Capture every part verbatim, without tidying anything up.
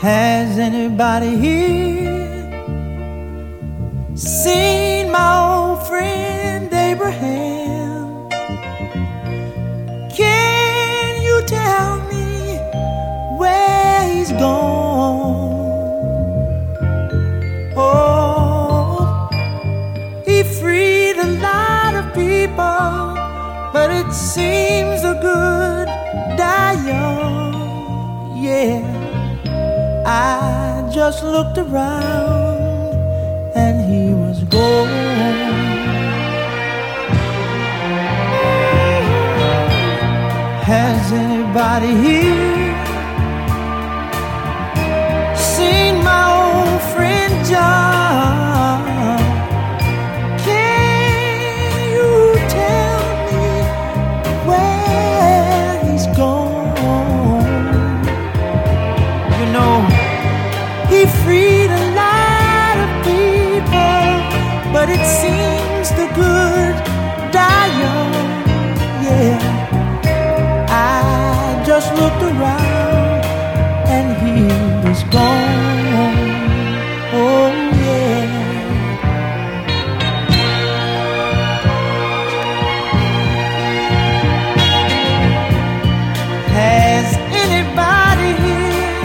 Has anybody here seen my old friend Abraham? Can you tell me where he's gone? Oh, he freed a lot of people, but it seems the good die young. Yeah, I just looked around and he was gone. Has anybody here seen my old friend John? Can you tell me where he's gone? You know, he freed a lot of people, but it seems the good die young. Yeah, I just looked around and he was gone. Oh yeah. Has anybody here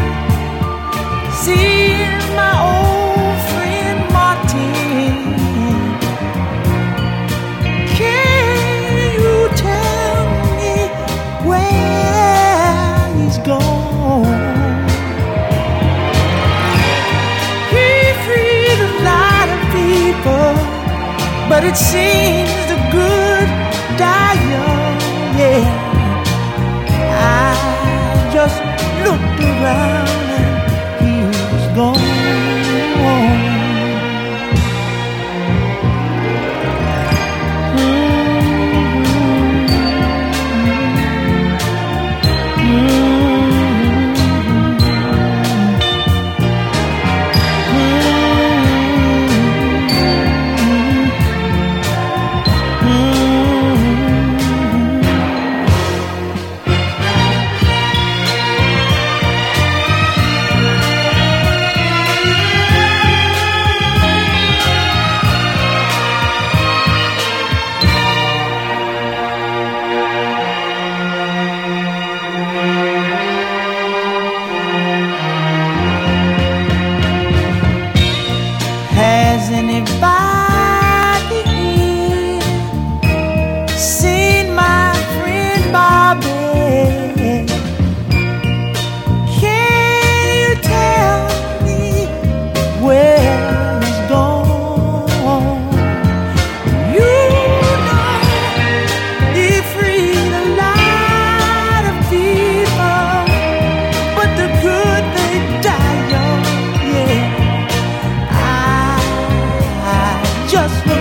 seen my old friend Martin? Can you tell me where he's gone? He freed a lot of people, but it seems the good die young. Yeah, I just looked around and he was gone. Has anybody here seen my friend Bobby? Can you tell me where he's gone? You know he freed a lot of people, but the good they die young. Yeah, just